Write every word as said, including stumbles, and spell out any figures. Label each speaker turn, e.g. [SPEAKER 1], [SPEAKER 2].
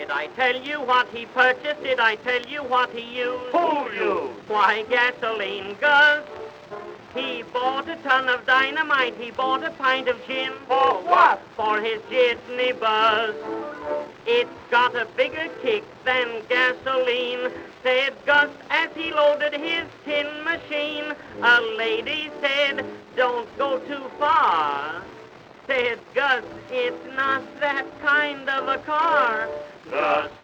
[SPEAKER 1] Did I tell you what he purchased? Did I tell you what he used?
[SPEAKER 2] Who used?
[SPEAKER 1] Why, gasoline, Gus. He bought a ton of dynamite. He bought a pint of gin.
[SPEAKER 2] For what?
[SPEAKER 1] For his jitney buzz. It's got a bigger kick than gasoline, said Gus as he loaded his tin machine. A lady said, don't go too far. Said Gus, it's not that kind of a car.
[SPEAKER 2] Gus